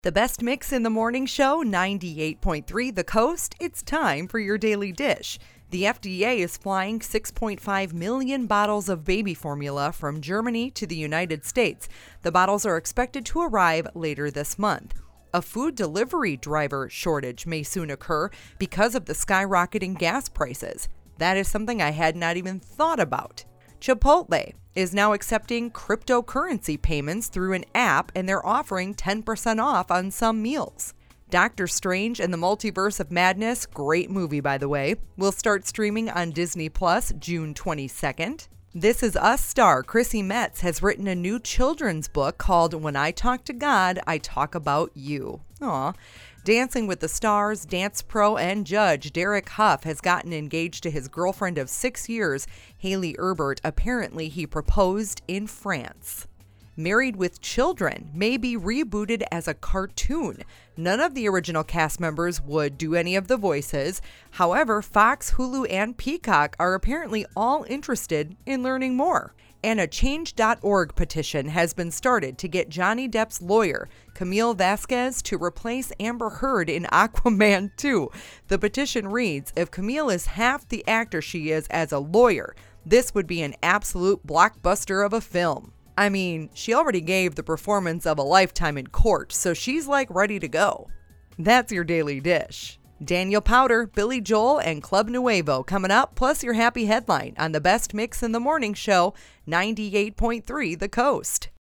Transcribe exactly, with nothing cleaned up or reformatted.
The best mix in the morning show, ninety-eight point three The Coast. It's time for your daily dish. The F D A is flying six point five million bottles of baby formula from Germany to the United States. The bottles are expected to arrive later this month. A food delivery driver shortage may soon occur because of the skyrocketing gas prices. That is something I had not even thought about. Chipotle is now accepting cryptocurrency payments through an app, and they're offering ten percent off on some meals. Doctor Strange and the Multiverse of Madness, great movie by the way, will start streaming on Disney Plus June twenty-second. This Is Us star Chrissy Metz has written a new children's book called When I Talk to God, I Talk About You. Aw. Dancing with the Stars dance pro and judge Derek Hough has gotten engaged to his girlfriend of six years, Hailey Erbert. Apparently, he proposed in France. Married with Children may be rebooted as a cartoon. None of the original cast members would do any of the voices. However, Fox, Hulu, and Peacock are apparently all interested in learning more. And a change dot org petition has been started to get Johnny Depp's lawyer, Camille Vasquez, to replace Amber Heard in Aquaman two. The petition reads, if Camille is half the actor she is as a lawyer, this would be an absolute blockbuster of a film. I mean, she already gave the performance of a lifetime in court, so she's like ready to go. That's your daily dish. Daniel Powter, Billy Joel, and Club Nuevo coming up, plus your happy headline on the best mix in the morning show, ninety-eight point three The Coast.